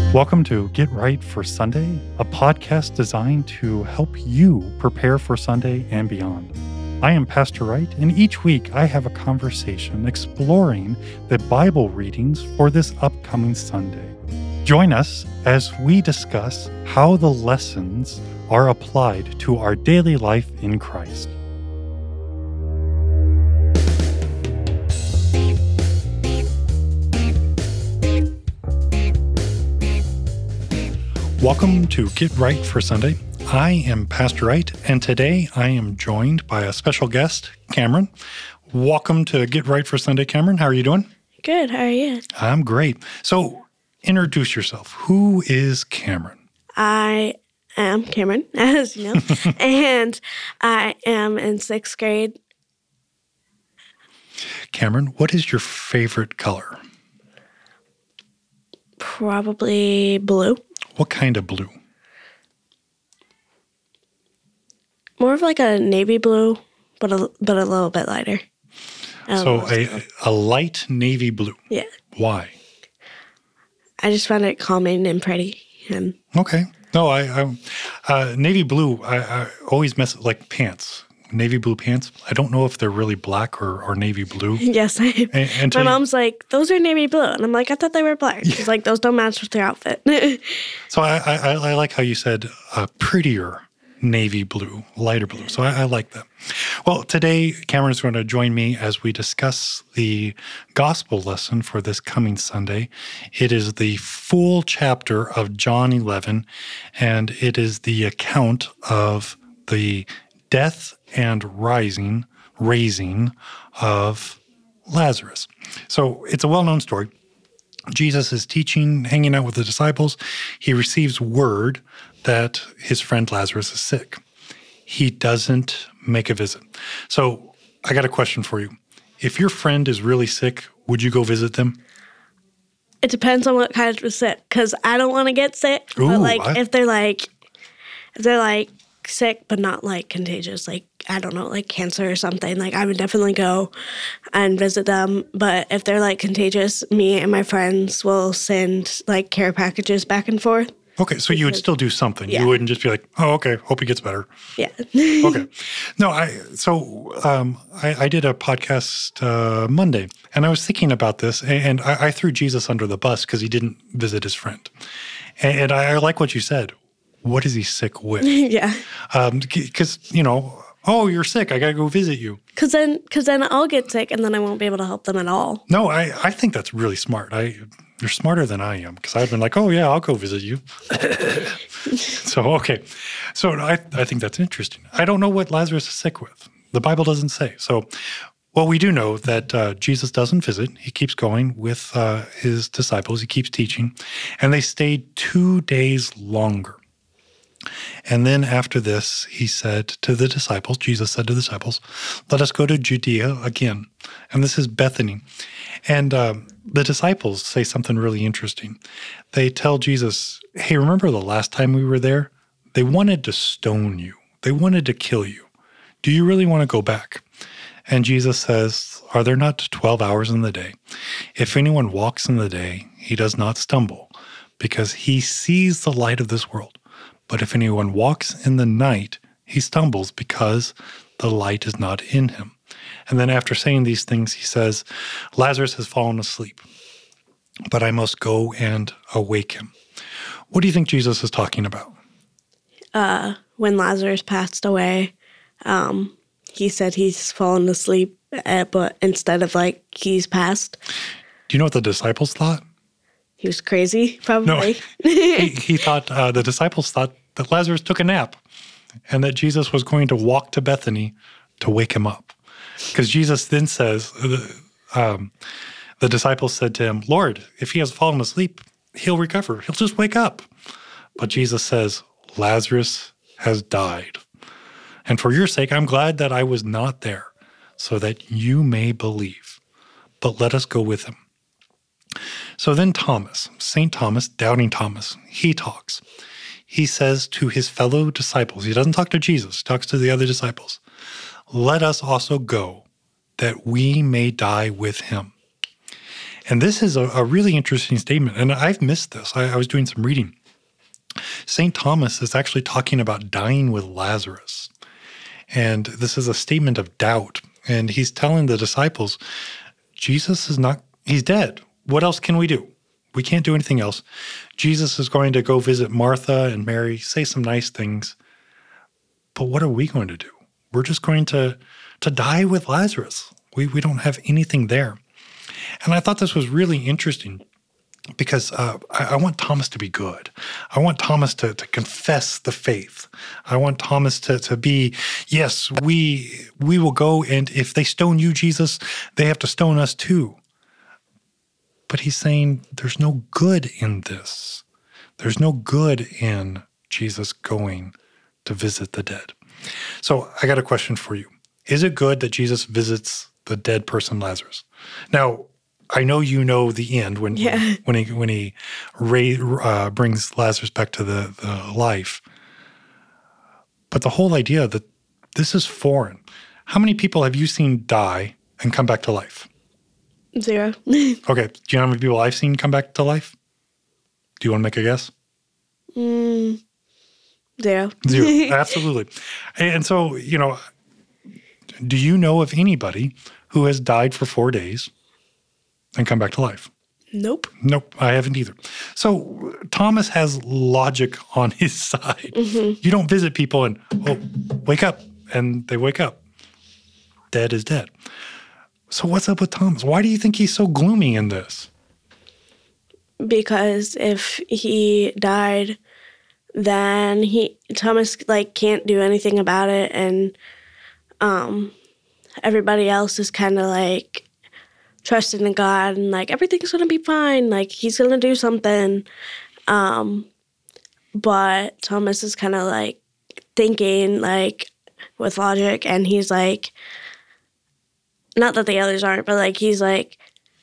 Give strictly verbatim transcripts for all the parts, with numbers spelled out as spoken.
Welcome to Get Right for Sunday, a podcast designed to help you prepare for Sunday and beyond. I am Pastor Wright, and each week I have a conversation exploring the Bible readings for this upcoming Sunday. Join us as we discuss how the lessons are applied to our daily life in Christ. Welcome to Get Right for Sunday. I am Pastor Wright, and today I am joined by a special guest, Cameron. Welcome to Get Right for Sunday, Cameron. How are you doing? Good. How are you? I'm great. So, introduce yourself. Who is Cameron? I am Cameron, as you know, and I am in sixth grade. Cameron, what is your favorite color? Probably blue. What kind of blue? More of like a navy blue, but a, but a little bit lighter. So a, a light navy blue. Yeah. Why? I just found it calming and pretty. And Okay. No, I, I uh, navy blue, I, I always mess like pants. Navy blue pants. I don't know if they're really black or, or navy blue. Yes, I am. A- until My you- mom's like, those are navy blue. And I'm like, I thought they were black. She's like, those don't match with your outfit. So I, I, I like how you said uh, prettier navy blue, lighter blue. So I, I like that. Well, today Cameron is going to join me as we discuss the gospel lesson for this coming Sunday. It is the full chapter of John eleven, and it is the account of the death and rising, raising of Lazarus. So it's a well-known story. Jesus is teaching, hanging out with the disciples. He receives word that his friend Lazarus is sick. He doesn't make a visit. So I got a question for you. If your friend is really sick, would you go visit them? It depends on what kind of sick, because I don't want to get sick. Ooh, but like I- if they're like, if they're like sick but not like contagious, like I don't know, like cancer or something, like I would definitely go and visit them. But if they're like contagious, me and my friends will send like care packages back and forth. Okay, so you would still do something. Yeah. You wouldn't just be like, oh, okay, hope he gets better. Yeah. Okay. No, I so um, I, I did a podcast uh, Monday, and I was thinking about this, and I, I threw Jesus under the bus because he didn't visit his friend. And, and I, I like what you said. What is he sick with? Yeah. Because, you know, oh, you're sick. I got to go visit you. Because then, cause then I'll get sick and then I won't be able to help them at all. No, I, I think that's really smart. I You're smarter than I am because I've been like, oh, yeah, I'll go visit you. So, okay. So I, I think that's interesting. I don't know what Lazarus is sick with. The Bible doesn't say. So, well, we do know that uh, Jesus doesn't visit. He keeps going with uh, his disciples. He keeps teaching. And they stayed two days longer. And then after this, he said to the disciples, Jesus said to the disciples, let us go to Judea again. And this is Bethany. And um, the disciples say something really interesting. They tell Jesus, hey, remember the last time we were there? They wanted to stone you. They wanted to kill you. Do you really want to go back? And Jesus says, are there not twelve hours in the day? If anyone walks in the day, he does not stumble, because he sees the light of this world. But if anyone walks in the night, he stumbles because the light is not in him. And then after saying these things, he says, Lazarus has fallen asleep, but I must go and awake him. What do you think Jesus is talking about? Uh, when Lazarus passed away, um, he said he's fallen asleep, uh, but instead of like he's passed, Do you know what the disciples thought? he was crazy, probably. No, he, he thought, uh, the disciples thought that Lazarus took a nap and that Jesus was going to walk to Bethany to wake him up. Because Jesus then says, um, the disciples said to him, Lord, if he has fallen asleep, he'll recover. He'll just wake up. But Jesus says, Lazarus has died. And for your sake, I'm glad that I was not there so that you may believe. But let us go with him. So then Thomas, Saint Thomas, doubting Thomas, he talks. He says to his fellow disciples, he doesn't talk to Jesus, he talks to the other disciples, let us also go that we may die with him. And this is a, a really interesting statement. And I've missed this. I, I was doing some reading. Saint Thomas is actually talking about dying with Lazarus. And this is a statement of doubt. And he's telling the disciples, Jesus is not, he's dead. What else can we do? We can't do anything else. Jesus is going to go visit Martha and Mary, say some nice things. But what are we going to do? We're just going to, to die with Lazarus. We, we don't have anything there. And I thought this was really interesting because uh, I, I want Thomas to be good. I want Thomas to, to confess the faith. I want Thomas to, to be, yes, we we will go, and if they stone you, Jesus, they have to stone us too. But he's saying there's no good in this. There's no good in Jesus going to visit the dead. So I got a question for you. Is it good that Jesus visits the dead person, Lazarus? Now, I know you know the end when Yeah. when he when he ra- uh, brings Lazarus back to the, the life. But the whole idea that this is foreign. How many people have you seen die and come back to life? Zero. Okay, do you know how many people I've seen come back to life? Do you want to make a guess? mm, zero. Zero, absolutely. And so, you know, do you know of anybody who has died for four days and come back to life? Nope. Nope, I haven't either. So Thomas has logic on his side. Mm-hmm. You don't visit people and, oh, wake up, and they wake up. Dead is dead. So what's up with Thomas? Why do you think he's so gloomy in this? Because if he died, then he Thomas like can't do anything about it, and um, everybody else is kind of like trusting in God and like everything's gonna be fine. Like he's gonna do something, um, but Thomas is kind of like thinking like with logic, and he's like, not that the others aren't, but like he's like,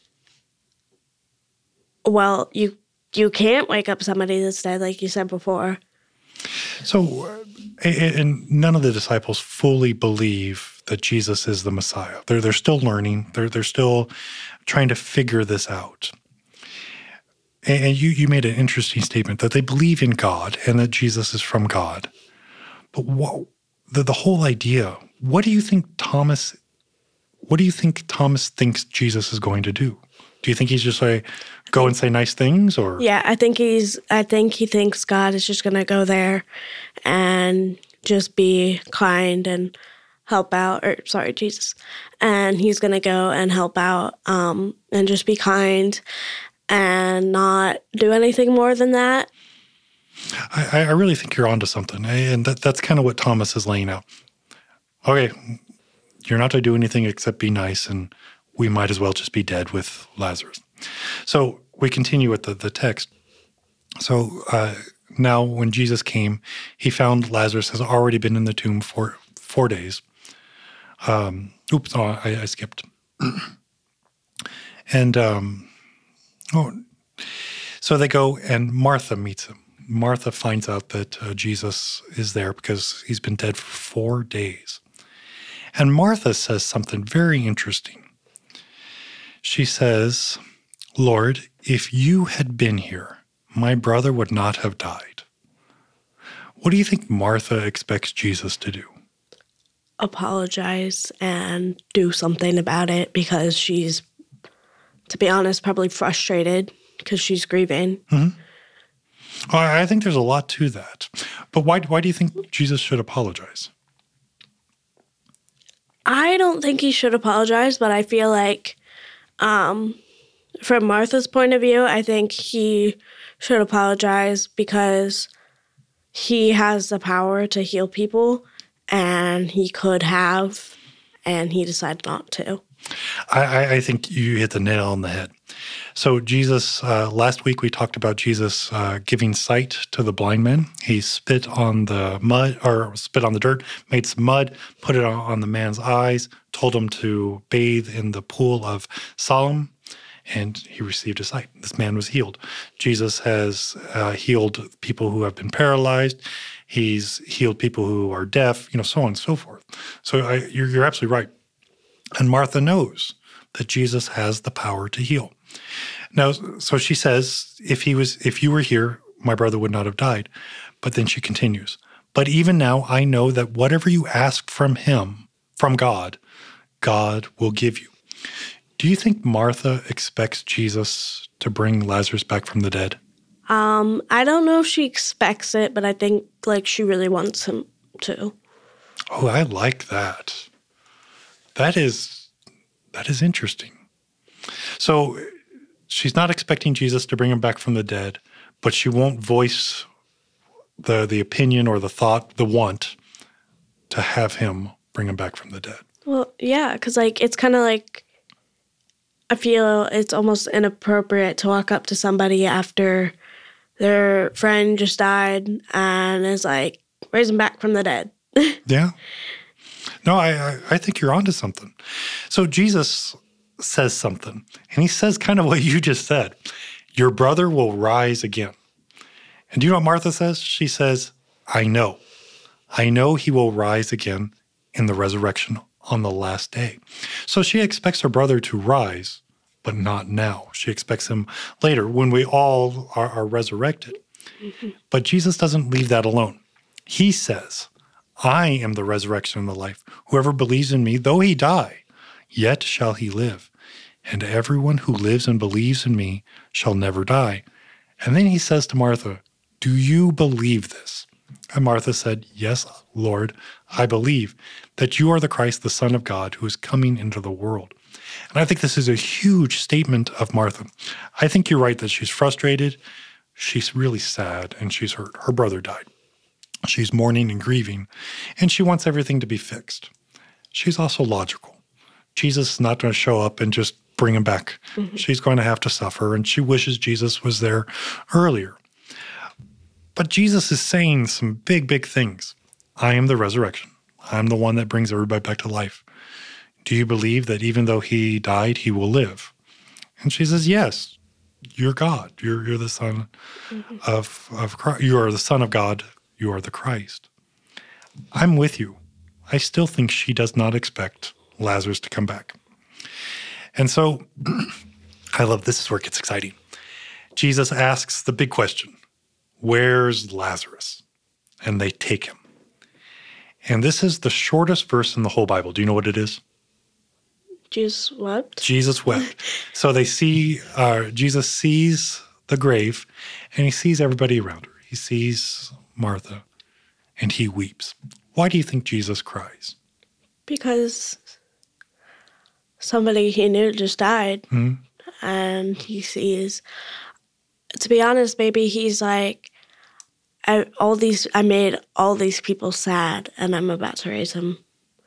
well, you you can't wake up somebody that's dead, like you said before. So, uh, and and none of the disciples fully believe that Jesus is the Messiah. They're they're still learning. They're they're still trying to figure this out. And, and you you made an interesting statement that they believe in God and that Jesus is from God. But what the the whole idea? What do you think Thomas? What do you think Thomas thinks Jesus is going to do? Do you think he's just like go and say nice things, or? Yeah, I think he's. I think he thinks God is just gonna go there and just be kind and help out. Or sorry, Jesus, and he's gonna go and help out um, and just be kind and not do anything more than that. I, I really think you're onto something, and that, that's kind of what Thomas is laying out. Okay, you're not to do anything except be nice, and we might as well just be dead with Lazarus. So we continue with the, the text. So uh, now when Jesus came, he found Lazarus has already been in the tomb for four days. Um, oops, oh, I, I skipped. and um, oh, so they go, and Martha meets him. Martha finds out that uh, Jesus is there because he's been dead for four days. And Martha says something very interesting. She says, Lord, if you had been here, my brother would not have died. What do you think Martha expects Jesus to do? Apologize and do something about it, because she's, to be honest, probably frustrated because she's grieving. Mm-hmm. I think there's a lot to that. But why, why do you think Jesus should apologize? I don't think he should apologize, but I feel like um, from Martha's point of view, I think he should apologize because he has the power to heal people, and he could have, and he decided not to. I, I think you hit the nail on the head. So Jesus, uh, last week we talked about Jesus uh, giving sight to the blind man. He spit on the mud, or spit on the dirt, made some mud, put it on, on the man's eyes, told him to bathe in the pool of Siloam, and he received his sight. This man was healed. Jesus has uh, healed people who have been paralyzed. He's healed people who are deaf, you know, so on and so forth. So I, you're, you're absolutely right. And Martha knows that Jesus has the power to heal. Now, so she says, if he was, if you were here, my brother would not have died. But then she continues, but even now I know that whatever you ask from him, from God, God will give you. Do you think Martha expects Jesus to bring Lazarus back from the dead? Um, I don't know if she expects it, but I think like she really wants him to. Oh, I like that. That is, that is interesting. So she's not expecting Jesus to bring him back from the dead, but she won't voice the the opinion or the thought, the want to have him bring him back from the dead. Well, yeah, because like it's kind of like I feel it's almost inappropriate to walk up to somebody after their friend just died and is like, raise him back from the dead. Yeah. No, I, I I think you're onto something. So Jesus says something, and he says kind of what you just said. Your brother will rise again. And do you know what Martha says? She says, I know. I know he will rise again in the resurrection on the last day. So she expects her brother to rise, but not now. She expects him later when we all are, are resurrected. Mm-hmm. But Jesus doesn't leave that alone. He says, I am the resurrection and the life. Whoever believes in me, though he die, yet shall he live. And everyone who lives and believes in me shall never die. And then he says to Martha, do you believe this? And Martha said, yes, Lord, I believe that you are the Christ, the Son of God, who is coming into the world. And I think this is a huge statement of Martha. I think you're right that she's frustrated. She's really sad and she's hurt. Her brother died. She's mourning and grieving, and she wants everything to be fixed. She's also logical. Jesus is not going to show up and just bring him back. Mm-hmm. She's going to have to suffer, and she wishes Jesus was there earlier. But Jesus is saying some big, big things. I am the resurrection. I'm the one that brings everybody back to life. Do you believe that even though he died, he will live? And she says, yes, you're God. You're, you're the Son mm-hmm. of, of Christ. You are the Son of God. You are the Christ. I'm with you. I still think she does not expect Lazarus to come back. And so I love, this is where it gets exciting. Jesus asks the big question, where's Lazarus? And they take him. And this is the shortest verse in the whole Bible. Do you know what it is? Jesus wept. Jesus wept. So they see, uh, Jesus sees the grave, and he sees everybody around her. He sees Martha, and he weeps. Why do you think Jesus cries? Because somebody he knew just died, mm-hmm. and he sees, to be honest, maybe he's like, I, all these, I made all these people sad, and I'm about to raise him.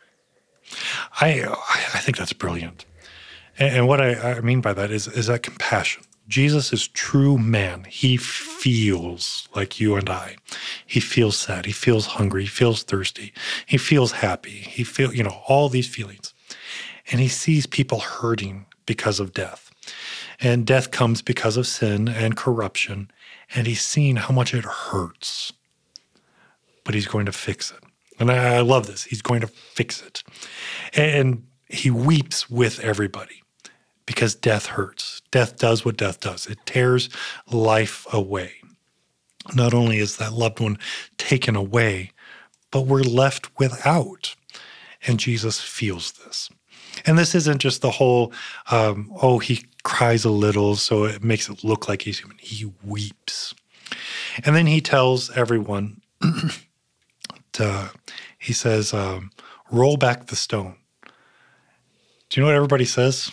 I I think that's brilliant. And, and what I, I mean by that is, is that compassion. Jesus is true man. He feels like you and I. He feels sad. He feels hungry. He feels thirsty. He feels happy. He feels, you know, all these feelings. And he sees people hurting because of death. And death comes because of sin and corruption. And he's seen how much it hurts. But he's going to fix it. And I, I love this. He's going to fix it. And he weeps with everybody. Because death hurts. Death does what death does. It tears life away. Not only is that loved one taken away, but we're left without. And Jesus feels this. And this isn't just the whole, um, oh, he cries a little, so it makes it look like he's human. He weeps. And then he tells everyone, to, he says, um, roll back the stone. Do you know what everybody says?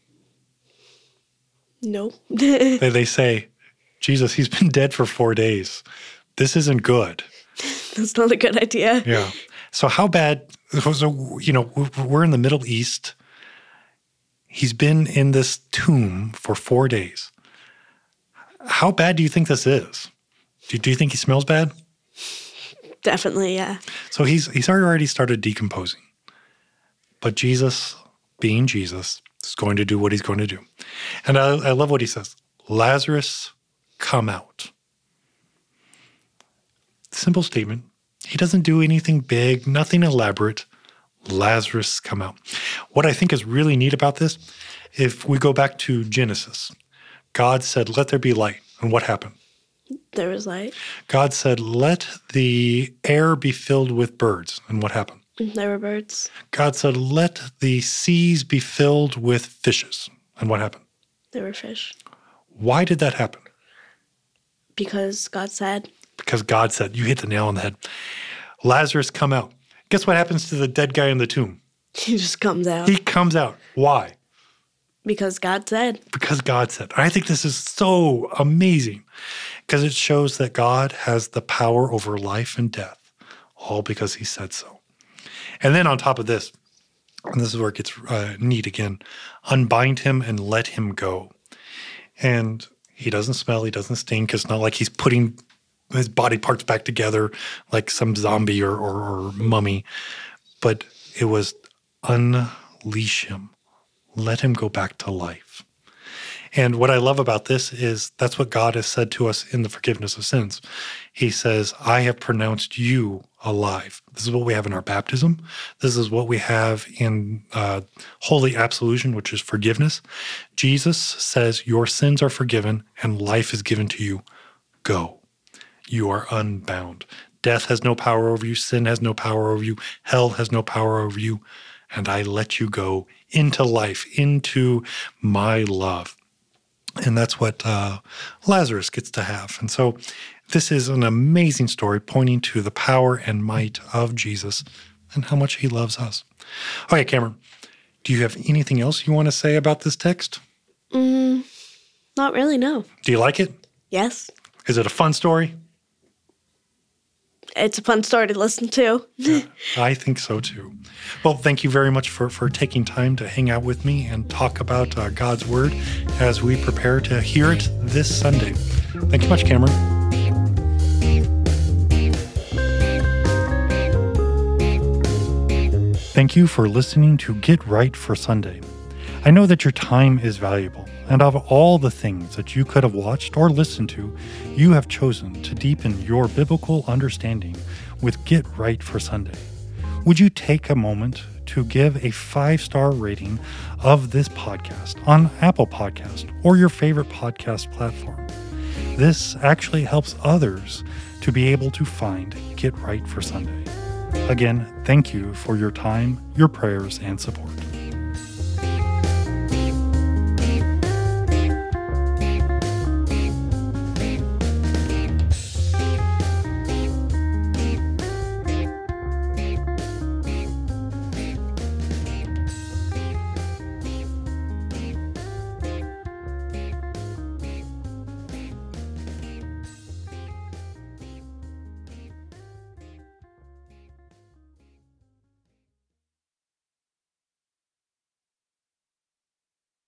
No. they, they say, Jesus, he's been dead for four days. This isn't good. That's not a good idea. Yeah. So how bad, so, you know, we're in the Middle East. He's been in this tomb for four days. How bad do you think this is? Do, do you think he smells bad? Definitely, yeah. So he's he's already started decomposing. But Jesus, being Jesus, is going to do what he's going to do. And I, I love what he says. Lazarus, come out. Simple statement. He doesn't do anything big, nothing elaborate. Lazarus, come out. What I think is really neat about this If we go back to Genesis, God said, let there be light. And what happened? There was light. God said, let the air be filled with birds. And what happened? There were birds. God said, let the seas be filled with fishes. And what happened? There were fish. Why did that happen? Because God said. Because God said. You hit the nail on the head. Lazarus, come out. Guess what happens to the dead guy in the tomb? He just comes out. He comes out. Why? Because God said. Because God said. I think this is so amazing because it shows that God has the power over life and death, all because he said so. And then on top of this, and this is where it gets uh, neat again, unbind him and let him go. And he doesn't smell, he doesn't stink. It's not like he's putting his body parts back together like some zombie or, or, or mummy. But it was unleash him. Let him go back to life. And what I love about this is that's what God has said to us in the forgiveness of sins. He says, I have pronounced you alive. This is what we have in our baptism. This is what we have in uh, holy absolution, which is forgiveness. Jesus says, your sins are forgiven and life is given to you. Go. You are unbound. Death has no power over you. Sin has no power over you. Hell has no power over you. And I let you go into life, into my love. And that's what uh, Lazarus gets to have. And so this is an amazing story pointing to the power and might of Jesus and how much he loves us. Okay, Cameron, do you have anything else you want to say about this text? Mm, not really, no. Do you like it? Yes. Is it a fun story? It's a fun story to listen to. Yeah, I think so too. Well, thank you very much for, for taking time to hang out with me and talk about uh, God's Word as we prepare to hear it this Sunday. Thank you much, Cameron. Thank you for listening to Get Right for Sunday. I know that your time is valuable, and of all the things that you could have watched or listened to, you have chosen to deepen your biblical understanding with Get Right for Sunday. Would you take a moment to give a five-star rating of this podcast on Apple Podcast or your favorite podcast platform? This actually helps others to be able to find Get Right for Sunday. Again, thank you for your time, your prayers, and support.